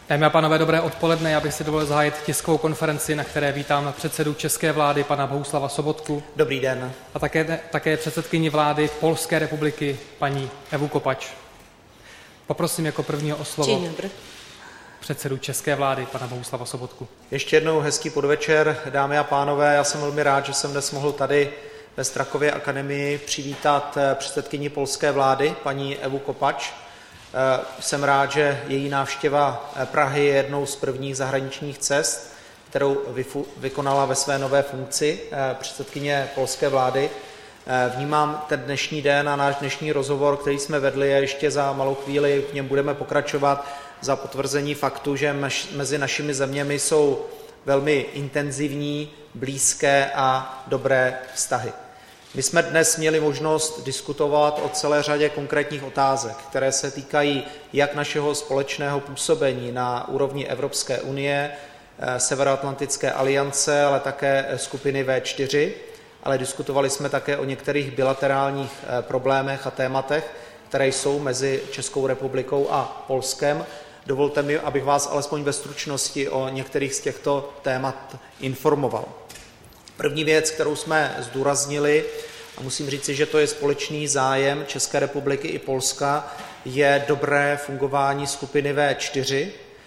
Dámy a pánové, dobré odpoledne. Já bych si dovolil zahájit tiskovou konferenci, na které vítám předsedu české vlády, pana Bohuslava Sobotku. Dobrý den. A také předsedkyni vlády Polské republiky, paní Evu Kopacz. Poprosím jako prvního o slovo předsedu české vlády, pana Bohuslava Sobotku. Ještě jednou hezký podvečer, dámy a pánové. Já jsem velmi rád, že jsem dnes mohl tady ve Strakově akademii přivítat předsedkyni polské vlády, paní Evu Kopacz. Jsem rád, že její návštěva Prahy je jednou z prvních zahraničních cest, kterou vykonala ve své nové funkci předsedkyně polské vlády. Vnímám ten dnešní den a náš dnešní rozhovor, který jsme vedli, a ještě za malou chvíli v něm budeme pokračovat, za potvrzení faktu, že mezi našimi zeměmi jsou velmi intenzivní, blízké a dobré vztahy. My jsme dnes měli možnost diskutovat o celé řadě konkrétních otázek, které se týkají jak našeho společného působení na úrovni Evropské unie, Severoatlantické aliance, ale také skupiny V4, ale diskutovali jsme také o některých bilaterálních problémech a tématech, které jsou mezi Českou republikou a Polskem. Dovolte mi, abych vás alespoň ve stručnosti o některých z těchto témat informoval. První věc, kterou jsme zdůraznili, a musím říci, že to je společný zájem České republiky i Polska, je dobré fungování skupiny V4.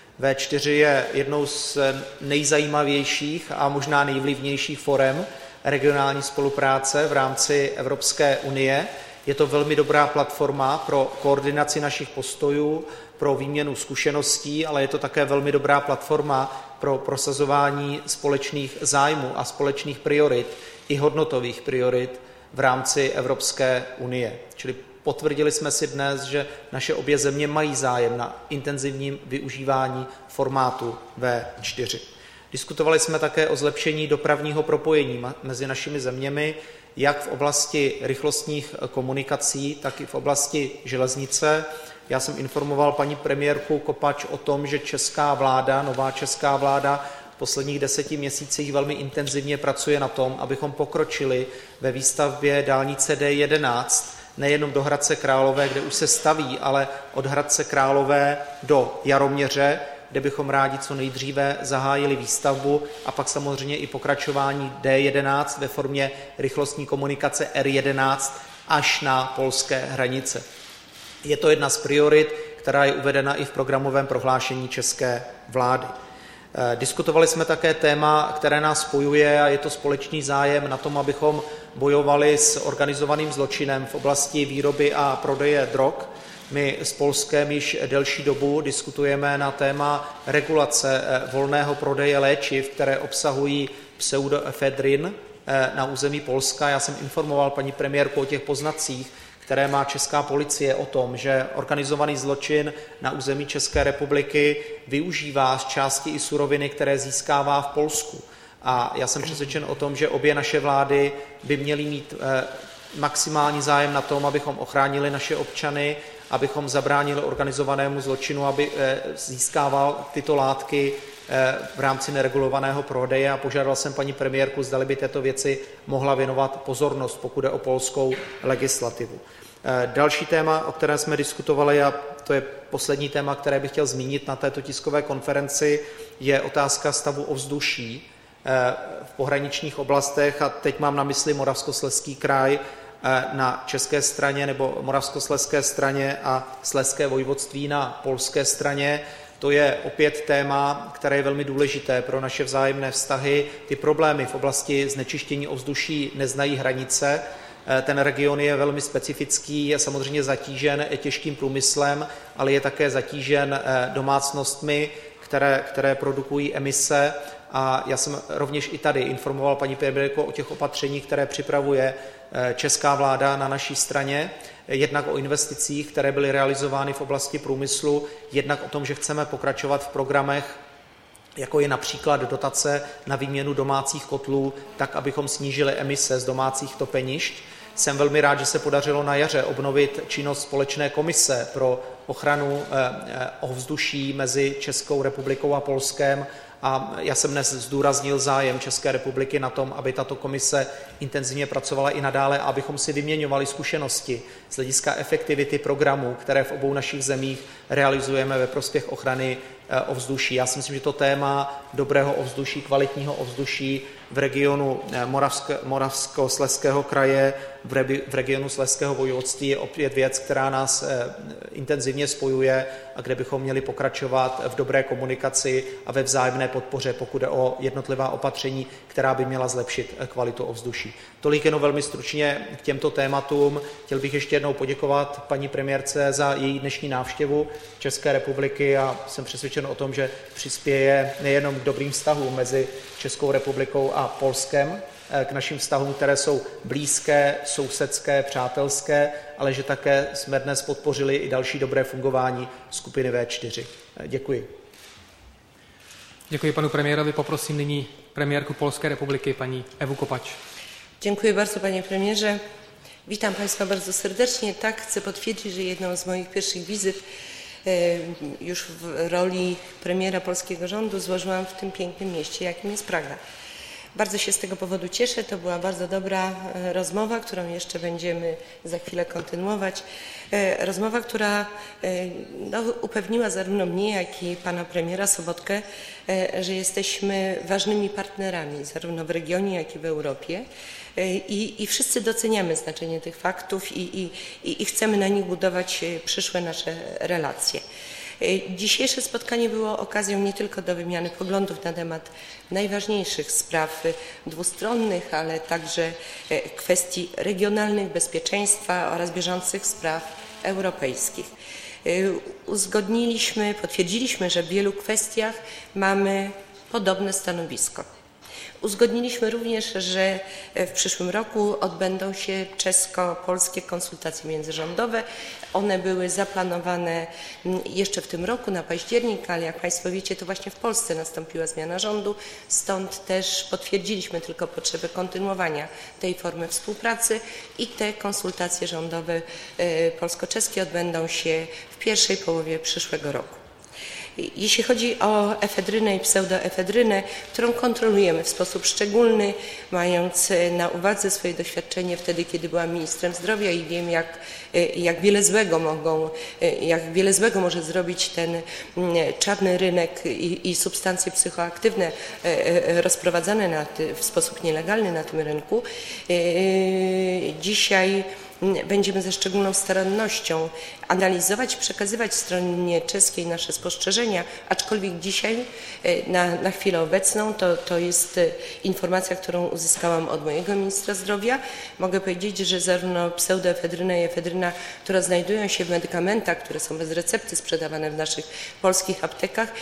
V4 je jednou z nejzajímavějších a možná nejvlivnějších forem regionální spolupráce v rámci Evropské unie. Je to velmi dobrá platforma pro koordinaci našich postojů, pro výměnu zkušeností, ale je to také velmi dobrá platforma pro prosazování společných zájmů a společných priorit i hodnotových priorit v rámci Evropské unie. Čili potvrdili jsme si dnes, že naše obě země mají zájem na intenzivním využívání formátu V4. Diskutovali jsme také o zlepšení dopravního propojení mezi našimi zeměmi, jak v oblasti rychlostních komunikací, tak i v oblasti železnice. Já jsem informoval paní premiérku Kopacz o tom, že česká vláda, nová česká vláda, v posledních 10 měsících velmi intenzivně pracuje na tom, abychom pokročili ve výstavbě dálnice D11, nejenom do Hradce Králové, kde už se staví, ale od Hradce Králové do Jaroměře, kde bychom rádi co nejdříve zahájili výstavbu, a pak samozřejmě i pokračování D11 ve formě rychlostní komunikace R11 až na polské hranice. Je to jedna z priorit, která je uvedena i v programovém prohlášení české vlády. Diskutovali jsme také téma, které nás spojuje, a je to společný zájem na tom, abychom bojovali s organizovaným zločinem v oblasti výroby a prodeje drog. My s Polskem již delší dobu diskutujeme na téma regulace volného prodeje léčiv, které obsahují pseudoefedrin na území Polska. Já jsem informoval paní premiérku o těch poznatcích, které má česká policie o tom, že organizovaný zločin na území České republiky využívá z části i suroviny, které získává v Polsku. A já jsem přesvědčen o tom, že obě naše vlády by měly mít maximální zájem na tom, abychom ochránili naše občany, abychom zabránili organizovanému zločinu, aby získával tyto látky v rámci neregulovaného prodeje, a požádal jsem paní premiérku, zdali by této věci mohla věnovat pozornost, pokud je o polskou legislativu. Další téma, o kterém jsme diskutovali, a to je poslední téma, které bych chtěl zmínit na této tiskové konferenci, je otázka stavu ovzduší v pohraničních oblastech, a teď mám na mysli Moravskoslezský kraj na české straně, nebo Moravskoslezské straně a Slezské vojvodství na polské straně. To je opět téma, které je velmi důležité pro naše vzájemné vztahy. Ty problémy v oblasti znečištění ovzduší neznají hranice. Ten region je velmi specifický, je samozřejmě zatížen těžkým průmyslem, ale je také zatížen domácnostmi, které produkují emise. A já jsem rovněž i tady informoval paní premiérku o těch opatřeních, které připravuje česká vláda na naší straně, jednak o investicích, které byly realizovány v oblasti průmyslu, jednak o tom, že chceme pokračovat v programech, jako je například dotace na výměnu domácích kotlů, tak abychom snížili emise z domácích topenišť. Jsem velmi rád, že se podařilo na jaře obnovit činnost společné komise pro ochranu ovzduší mezi Českou republikou a Polskem, a já jsem dnes zdůraznil zájem České republiky na tom, aby tato komise intenzivně pracovala i nadále, a abychom si vyměňovali zkušenosti z hlediska efektivity programů, které v obou našich zemích realizujeme ve prospěch ochrany ovzduší. Já si myslím, že to téma dobrého ovzduší, kvalitního ovzduší v regionu Moravskoslezského kraje, v regionu Slezského vojvodství je opět věc, která nás intenzivně spojuje a kde bychom měli pokračovat v dobré komunikaci a ve vzájemné podpoře, pokud jde o jednotlivá opatření, která by měla zlepšit kvalitu ovzduší. Tolik jenom velmi stručně k těmto tématům. Chtěl bych ještě jednou poděkovat paní premiérce za její dnešní návštěvu České republiky a jsem přesvědčen o tom, že přispěje nejenom k dobrým vztahům mezi Českou republikou a Polskem, k našim vztahům, které jsou blízké, sousedské, přátelské, ale že také jsme dnes podpořili i další dobré fungování skupiny V4. Děkuji. Děkuji panu premiérovi. Poprosím nyní premiérku Polskiej Republiki, pani Ewu Kopacz. Dziękuję bardzo, panie premierze. Witam państwa bardzo serdecznie. Tak, chcę potwierdzić, że jedną z moich pierwszych wizyt już w roli premiera polskiego rządu złożyłam w tym pięknym mieście, jakim jest Praga. Bardzo się z tego powodu cieszę. To była bardzo dobra rozmowa, którą jeszcze będziemy za chwilę kontynuować. Rozmowa, która upewniła zarówno mnie, jak i pana premiera Sobotkę, że jesteśmy ważnymi partnerami zarówno w regionie, jak i w Europie. I wszyscy doceniamy znaczenie tych faktów i chcemy na nich budować przyszłe nasze relacje. Dzisiejsze spotkanie było okazją nie tylko do wymiany poglądów na temat najważniejszych spraw dwustronnych, ale także kwestii regionalnych, bezpieczeństwa oraz bieżących spraw europejskich. Uzgodniliśmy, potwierdziliśmy, że w wielu kwestiach mamy podobne stanowisko. Uzgodniliśmy również, że w przyszłym roku odbędą się czesko-polskie konsultacje międzyrządowe. One były zaplanowane jeszcze w tym roku na październik, ale jak państwo wiecie, to właśnie w Polsce nastąpiła zmiana rządu, stąd też potwierdziliśmy tylko potrzebę kontynuowania tej formy współpracy i te konsultacje rządowe polsko-czeskie odbędą się w pierwszej połowie przyszłego roku. Jeśli chodzi o efedrynę i pseudoefedrynę, którą kontrolujemy w sposób szczególny, mając na uwadze swoje doświadczenie wtedy, kiedy byłam ministrem zdrowia i wiem, jak wiele złego może zrobić ten czarny rynek i substancje psychoaktywne rozprowadzane w sposób nielegalny na tym rynku. Dzisiaj będziemy ze szczególną starannością analizować, przekazywać stronie czeskiej nasze spostrzeżenia, aczkolwiek dzisiaj, na chwilę obecną, to jest informacja, którą uzyskałam od mojego ministra zdrowia. Mogę powiedzieć, że zarówno pseudoefedryna i efedryna, które znajdują się w medykamentach, które są bez recepty sprzedawane w naszych polskich aptekach,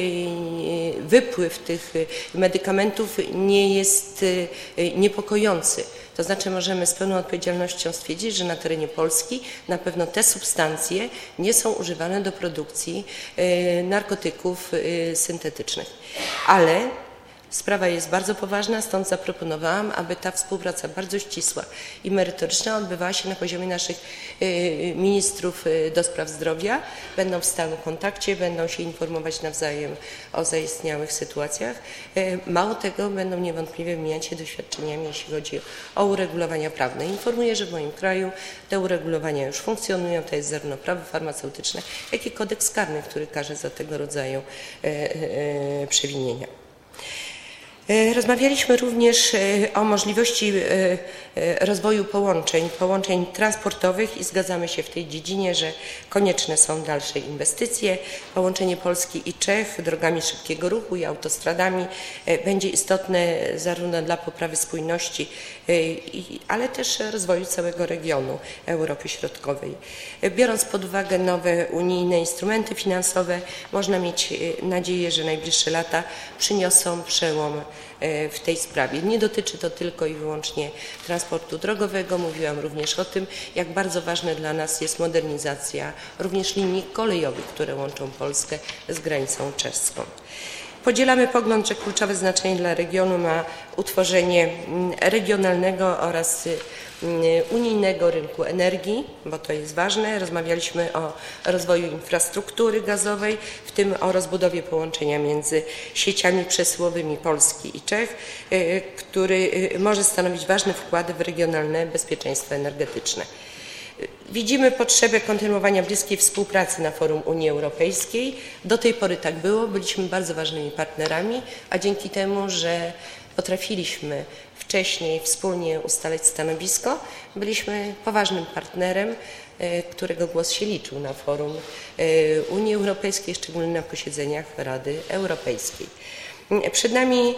wypływ tych medykamentów nie jest niepokojący. To znaczy możemy z pełną odpowiedzialnością stwierdzić, że na terenie Polski na pewno te substancje nie są używane do produkcji narkotyków syntetycznych. Ale sprawa jest bardzo poważna, stąd zaproponowałam, aby ta współpraca bardzo ścisła i merytoryczna odbywała się na poziomie naszych ministrów do spraw zdrowia. Będą w stałym kontakcie, będą się informować nawzajem o zaistniałych sytuacjach. Mało tego, będą niewątpliwie wymieniać się doświadczeniami, jeśli chodzi o uregulowania prawne. Informuję, że w moim kraju te uregulowania już funkcjonują. To jest zarówno prawo farmaceutyczne, jak i kodeks karny, który karze za tego rodzaju przewinienia. Rozmawialiśmy również o możliwości rozwoju połączeń transportowych i zgadzamy się w tej dziedzinie, że konieczne są dalsze inwestycje. Połączenie Polski i Czech drogami szybkiego ruchu i autostradami będzie istotne zarówno dla poprawy spójności, ale też rozwoju całego regionu Europy Środkowej. Biorąc pod uwagę nowe unijne instrumenty finansowe, można mieć nadzieję, że najbliższe lata przyniosą przełom w tej sprawie. Nie dotyczy to tylko i wyłącznie transportu drogowego. Mówiłam również o tym, jak bardzo ważne dla nas jest modernizacja również linii kolejowych, które łączą Polskę z granicą czeską. Podzielamy pogląd, że kluczowe znaczenie dla regionu ma utworzenie regionalnego oraz unijnego rynku energii, bo to jest ważne. Rozmawialiśmy o rozwoju infrastruktury gazowej, w tym o rozbudowie połączenia między sieciami przesyłowymi Polski i Czech, który może stanowić ważny wkład w regionalne bezpieczeństwo energetyczne. Widzimy potrzebę kontynuowania bliskiej współpracy na forum Unii Europejskiej. Do tej pory tak było, byliśmy bardzo ważnymi partnerami, a dzięki temu, że potrafiliśmy wcześniej wspólnie ustalać stanowisko, byliśmy poważnym partnerem, którego głos się liczył na forum Unii Europejskiej, szczególnie na posiedzeniach Rady Europejskiej. Przed nami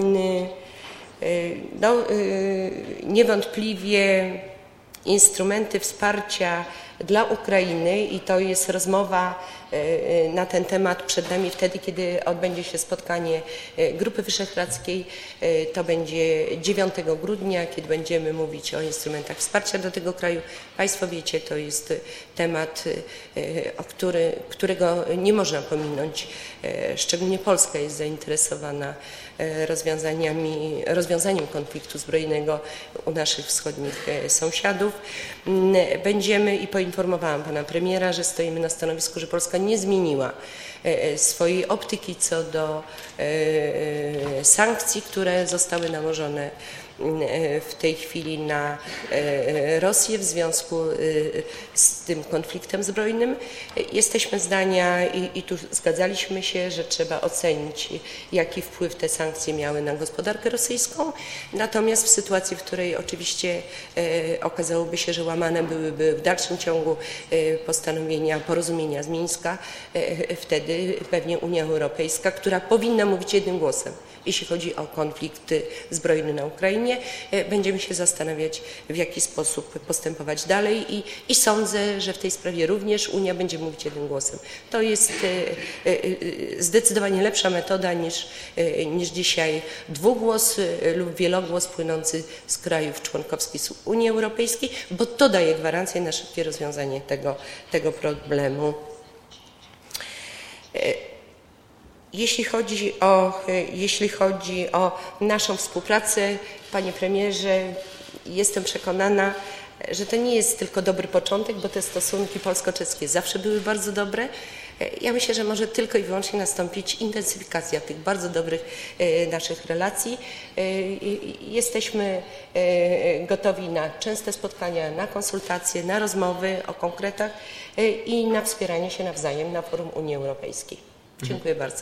niewątpliwie instrumenty wsparcia dla Ukrainy i to jest rozmowa na ten temat przed nami wtedy, kiedy odbędzie się spotkanie Grupy Wyszehradzkiej. To będzie 9 grudnia, kiedy będziemy mówić o instrumentach wsparcia dla tego kraju. Państwo wiecie, to jest temat, którego nie można pominąć. Szczególnie Polska jest zainteresowana rozwiązaniem konfliktu zbrojnego u naszych wschodnich sąsiadów. Będziemy, i poinformowałam pana premiera, że stoimy na stanowisku, że Polska nie zmieniła swojej optyki co do sankcji, które zostały nałożone w tej chwili na Rosję w związku z tym konfliktem zbrojnym. Jesteśmy zdania i tu zgadzaliśmy się, że trzeba ocenić, jaki wpływ te sankcje miały na gospodarkę rosyjską. Natomiast w sytuacji, w której oczywiście okazałoby się, że łamane byłyby w dalszym ciągu postanowienia porozumienia z Mińska, wtedy pewnie Unia Europejska, która powinna mówić jednym głosem, jeśli chodzi o konflikt zbrojny na Ukrainie, będziemy się zastanawiać, w jaki sposób postępować dalej i sądzę, że w tej sprawie również Unia będzie mówić jednym głosem. To jest zdecydowanie lepsza metoda niż dzisiaj dwugłos lub wielogłos płynący z krajów członkowskich Unii Europejskiej, bo to daje gwarancję na szybkie rozwiązanie tego problemu. Jeśli chodzi o naszą współpracę, panie premierze, jestem przekonana, że to nie jest tylko dobry początek, bo te stosunki polsko-czeskie zawsze były bardzo dobre. Ja myślę, że może tylko i wyłącznie nastąpić intensyfikacja tych bardzo dobrych naszych relacji. Jesteśmy gotowi na częste spotkania, na konsultacje, na rozmowy o konkretach i na wspieranie się nawzajem na forum Unii Europejskiej. Dziękuję bardzo.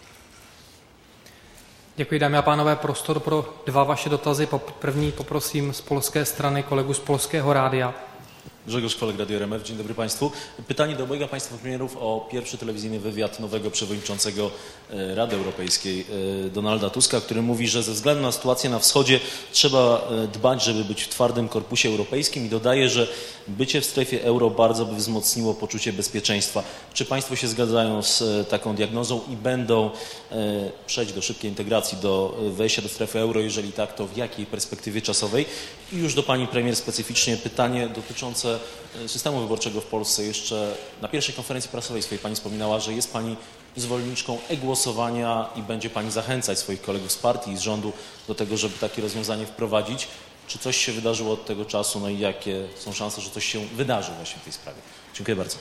Děkuji, dámy a pánové. Prostor pro dva vaše dotazy. První poprosím z polské strany kolegu z Polského rádia. Grzegorz Kolek, Radio RMF. Dzień dobry Państwu. Pytanie do obojga Państwa premierów o pierwszy telewizyjny wywiad nowego przewodniczącego Rady Europejskiej, Donalda Tuska, który mówi, że ze względu na sytuację na wschodzie trzeba dbać, żeby być w twardym korpusie europejskim i dodaje, że bycie w strefie euro bardzo by wzmocniło poczucie bezpieczeństwa. Czy Państwo się zgadzają z taką diagnozą i będą przejść do szybkiej integracji, do wejścia do strefy euro? Jeżeli tak, to w jakiej perspektywie czasowej? I już do Pani Premier specyficznie pytanie dotyczące systemu wyborczego w Polsce. Jeszcze na pierwszej konferencji prasowej swojej Pani wspominała, że jest Pani zwolenniczką e-głosowania i będzie Pani zachęcać swoich kolegów z partii i z rządu do tego, żeby takie rozwiązanie wprowadzić. Czy coś się wydarzyło od tego czasu, no i jakie są szanse, że coś się wydarzy właśnie w tej sprawie? Dziękuję bardzo.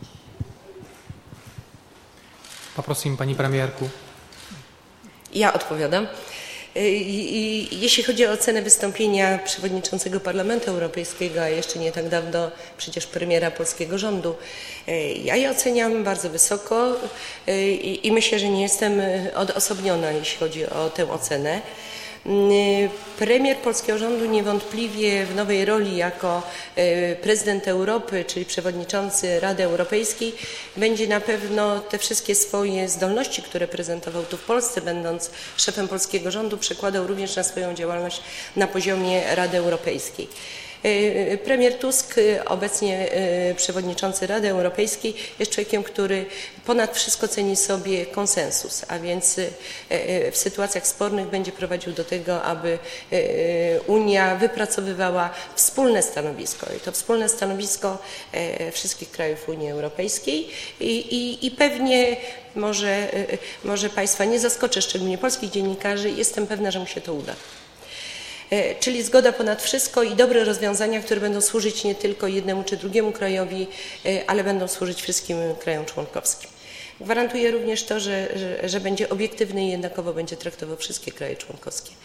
Poprosím paní premiérku. Ja odpowiadam. Jeśli chodzi o ocenę wystąpienia przewodniczącego Parlamentu Europejskiego, a jeszcze nie tak dawno przecież premiera polskiego rządu, ja je oceniam bardzo wysoko i myślę, że nie jestem odosobniona, jeśli chodzi o tę ocenę. Premier polskiego rządu niewątpliwie w nowej roli jako prezydent Europy, czyli przewodniczący Rady Europejskiej, będzie na pewno te wszystkie swoje zdolności, które prezentował tu w Polsce, będąc szefem polskiego rządu, przekładał również na swoją działalność na poziomie Rady Europejskiej. Premier Tusk, obecnie przewodniczący Rady Europejskiej, jest człowiekiem, który ponad wszystko ceni sobie konsensus, a więc w sytuacjach spornych będzie prowadził do tego, aby Unia wypracowywała wspólne stanowisko. I to wspólne stanowisko wszystkich krajów Unii Europejskiej i pewnie może Państwa nie zaskoczę, szczególnie polskich dziennikarzy, jestem pewna, że mu się to uda. Czyli zgoda ponad wszystko i dobre rozwiązania, które będą służyć nie tylko jednemu czy drugiemu krajowi, ale będą służyć wszystkim krajom członkowskim. Gwarantuję również to, że będzie obiektywny i jednakowo będzie traktował wszystkie kraje członkowskie.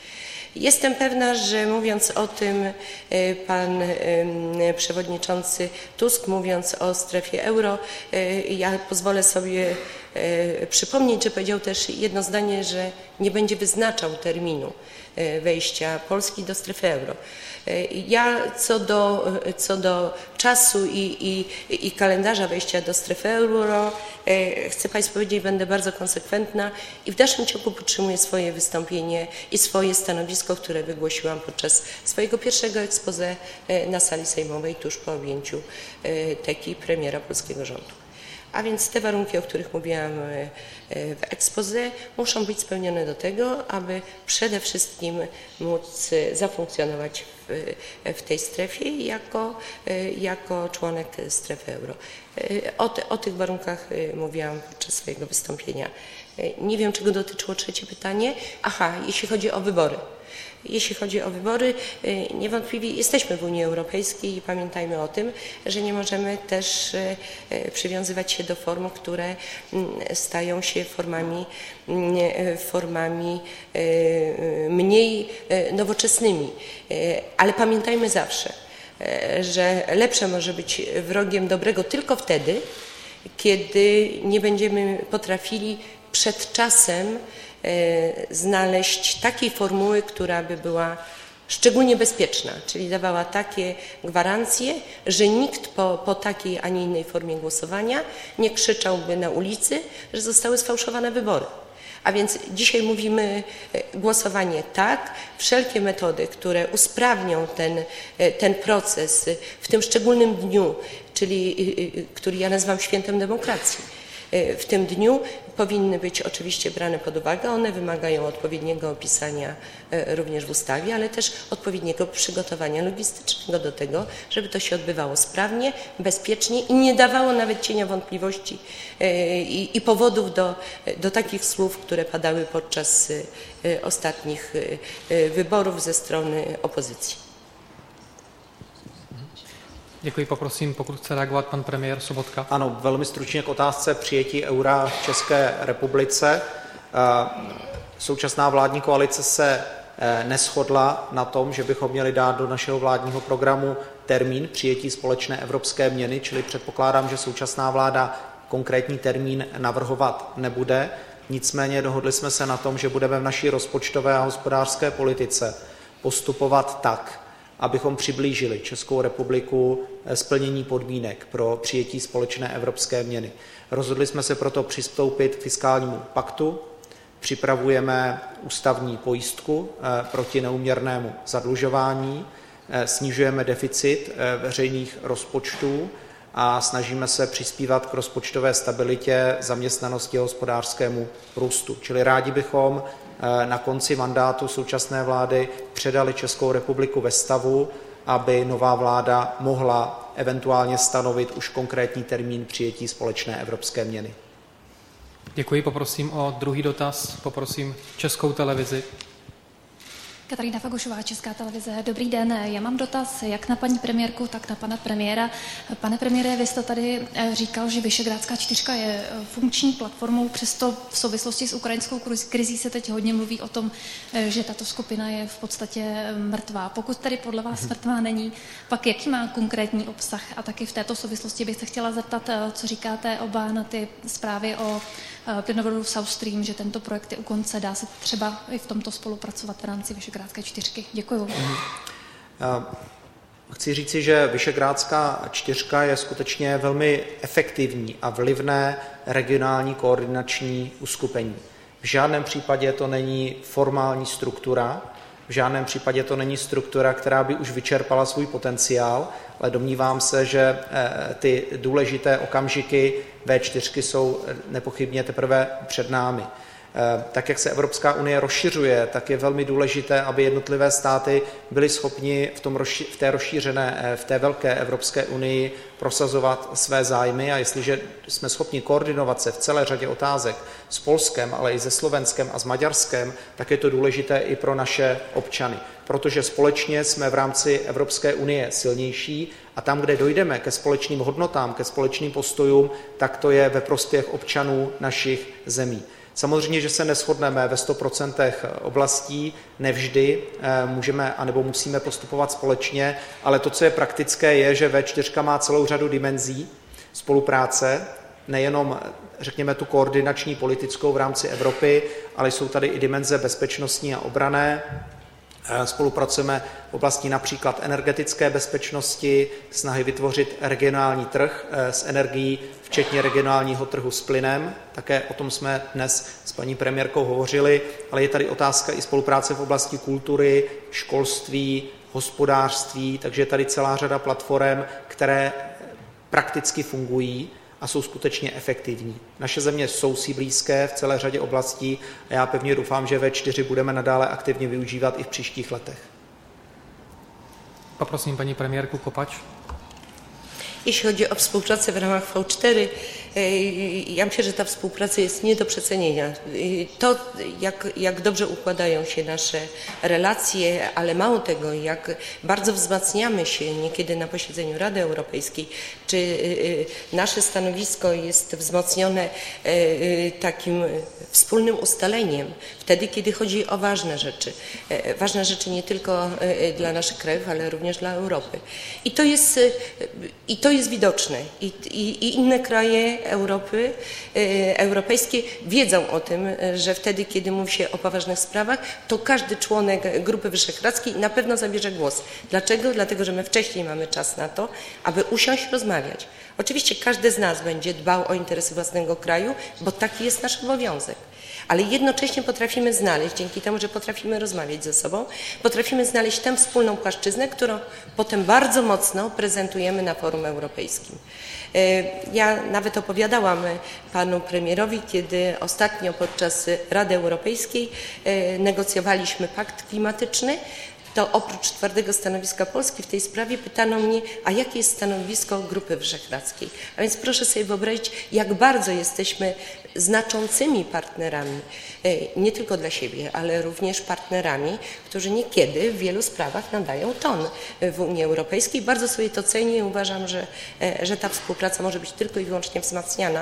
Jestem pewna, że mówiąc o tym, pan przewodniczący Tusk, mówiąc o strefie euro, ja pozwolę sobie przypomnieć, że powiedział też jedno zdanie, że nie będzie wyznaczał terminu wejścia Polski do strefy euro. Ja co do czasu i kalendarza wejścia do strefy euro chcę Państwu powiedzieć, będę bardzo konsekwentna i w dalszym ciągu podtrzymuję swoje wystąpienie i swoje stanowisko, które wygłosiłam podczas swojego pierwszego exposé na sali sejmowej tuż po objęciu teki premiera polskiego rządu. A więc te warunki, o których mówiłam w exposé, muszą być spełnione do tego, aby przede wszystkim móc zafunkcjonować w tej strefie jako członek strefy euro. O tych warunkach mówiłam podczas swojego wystąpienia. Nie wiem, czego dotyczyło trzecie pytanie. Aha, jeśli chodzi o wybory. Jeśli chodzi o wybory, niewątpliwie jesteśmy w Unii Europejskiej i pamiętajmy o tym, że nie możemy też przywiązywać się do form, które stają się formami mniej nowoczesnymi. Ale pamiętajmy zawsze, że lepsze może być wrogiem dobrego tylko wtedy, kiedy nie będziemy potrafili przed czasem znaleźć takiej formuły, która by była szczególnie bezpieczna, czyli dawała takie gwarancje, że nikt po takiej, a nie innej formie głosowania nie krzyczałby na ulicy, że zostały sfałszowane wybory. A więc dzisiaj mówimy głosowanie tak, wszelkie metody, które usprawnią ten proces w tym szczególnym dniu, który ja nazywam świętem demokracji. W tym dniu powinny być oczywiście brane pod uwagę. One wymagają odpowiedniego opisania również w ustawie, ale też odpowiedniego przygotowania logistycznego do tego, żeby to się odbywało sprawnie, bezpiecznie i nie dawało nawet cienia wątpliwości i powodów do takich słów, które padały podczas ostatnich wyborów ze strony opozycji. Děkuji, poprosím, pokud chce reagovat pan premiér Sobotka. Ano, velmi stručně k otázce přijetí eura v České republice. Současná vládní koalice se neshodla na tom, že bychom měli dát do našeho vládního programu termín přijetí společné evropské měny, čili předpokládám, že současná vláda konkrétní termín navrhovat nebude. Nicméně dohodli jsme se na tom, že budeme v naší rozpočtové a hospodářské politice postupovat tak, abychom přiblížili Českou republiku splnění podmínek pro přijetí společné evropské měny. Rozhodli jsme se proto přistoupit k fiskálnímu paktu, připravujeme ústavní pojistku proti neúměrnému zadlužování, snižujeme deficit veřejných rozpočtů a snažíme se přispívat k rozpočtové stabilitě, zaměstnanosti a hospodářskému růstu. Čili rádi bychom na konci mandátu současné vlády předali Českou republiku ve stavu, aby nová vláda mohla eventuálně stanovit už konkrétní termín přijetí společné evropské měny. Děkuji, poprosím o druhý dotaz, poprosím Českou televizi. Katarína Fagošová, Česká televize. Dobrý den, já mám dotaz jak na paní premiérku, tak na pana premiéra. Pane premiére, vy jste tady říkal, že Visegrádská čtyřka je funkční platformou, přesto v souvislosti s ukrajinskou krizí se teď hodně mluví o tom, že tato skupina je v podstatě mrtvá. Pokud tady podle vás mrtvá není, pak jaký má konkrétní obsah? A taky v této souvislosti bych se chtěla zeptat, co říkáte oba na ty zprávy o plynovodu South Stream, že tento projekt je u konce, dá se třeba i v tomto spolupracovat v rámci Visegrádské čtyřky. Děkuji. Chci říci, že Visegrádská čtyřka je skutečně velmi efektivní a vlivné regionální koordinační uskupení. V žádném případě to není formální struktura, v žádném případě to není struktura, která by už vyčerpala svůj potenciál, ale domnívám se, že ty důležité okamžiky V4 jsou nepochybně teprve před námi. Tak, jak se Evropská unie rozšiřuje, tak je velmi důležité, aby jednotlivé státy byly schopni v té velké Evropské unii prosazovat své zájmy, a jestliže jsme schopni koordinovat se v celé řadě otázek s Polskem, ale i se Slovenskem a s Maďarskem, tak je to důležité i pro naše občany, protože společně jsme v rámci Evropské unie silnější a tam, kde dojdeme ke společným hodnotám, ke společným postojům, tak to je ve prospěch občanů našich zemí. Samozřejmě, že se neshodneme ve 100% oblastí, nevždy můžeme anebo musíme postupovat společně, ale to, co je praktické, je, že V4 má celou řadu dimenzí spolupráce, nejenom, řekněme, tu koordinační politickou v rámci Evropy, ale jsou tady i dimenze bezpečnostní a obranné. Spolupracujeme v oblasti například energetické bezpečnosti, snahy vytvořit regionální trh s energií, včetně regionálního trhu s plynem. Také o tom jsme dnes s paní premiérkou hovořili, ale je tady otázka i spolupráce v oblasti kultury, školství, hospodářství, takže je tady celá řada platform, které prakticky fungují a jsou skutečně efektivní. Naše země jsou si blízké v celé řadě oblastí a já pevně doufám, že V4 budeme nadále aktivně využívat i v příštích letech. Poprosím paní premiérku Kopacz. Jeśli chodzi o współpracę w ramach V4, ja myślę, że ta współpraca jest nie do przecenienia. To, jak dobrze układają się nasze relacje, ale mało tego, jak bardzo wzmacniamy się niekiedy na posiedzeniu Rady Europejskiej, czy nasze stanowisko jest wzmocnione takim wspólnym ustaleniem, wtedy, kiedy chodzi o ważne rzeczy nie tylko dla naszych krajów, ale również dla Europy. I to jest widoczne. I inne kraje Europy, europejskie wiedzą o tym, że wtedy, kiedy mówi się o poważnych sprawach, to każdy członek Grupy Wyszehradzkiej na pewno zabierze głos. Dlaczego? Dlatego, że my wcześniej mamy czas na to, aby usiąść, rozmawiać. Oczywiście każdy z nas będzie dbał o interesy własnego kraju, bo taki jest nasz obowiązek. Ale jednocześnie potrafimy znaleźć, dzięki temu, że potrafimy rozmawiać ze sobą, potrafimy znaleźć tę wspólną płaszczyznę, którą potem bardzo mocno prezentujemy na forum europejskim. Ja nawet opowiadałam panu premierowi, kiedy ostatnio podczas Rady Europejskiej negocjowaliśmy pakt klimatyczny, to oprócz twardego stanowiska Polski w tej sprawie pytano mnie, a jakie jest stanowisko Grupy Wyszehradzkiej. A więc proszę sobie wyobrazić, jak bardzo jesteśmy znaczącymi partnerami, nie tylko dla siebie, ale również partnerami, którzy niekiedy w wielu sprawach nadają ton w Unii Europejskiej. Bardzo sobie to cenię i uważam, że ta współpraca może być tylko i wyłącznie wzmacniana.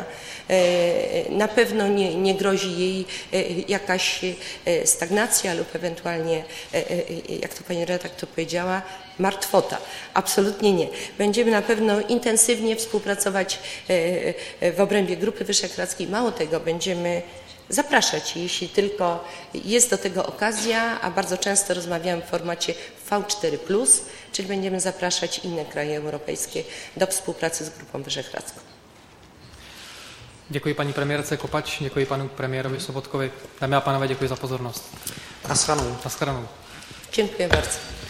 Na pewno nie grozi jej jakaś stagnacja lub ewentualnie, jak to pani redaktor powiedziała, martwota. Absolutnie nie. Będziemy na pewno intensywnie współpracować w obrębie Grupy Wyszehradzkiej. Mało tego, będziemy zapraszać, jeśli tylko jest do tego okazja, a bardzo często rozmawiamy w formacie V4+, czyli będziemy zapraszać inne kraje europejskie do współpracy z Grupą Wyszehradzką. Děkuji paní premiérce Kopacz, děkuji panu premiérovi Sobotkovi. Dámy a pánové, děkuji za pozornost. Naschledanou. Naschledanou. Dziękuję bardzo.